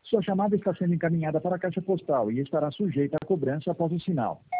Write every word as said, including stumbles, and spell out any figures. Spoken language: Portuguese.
Sua chamada está sendo encaminhada para a caixa postal e estará sujeita a cobrança após o sinal.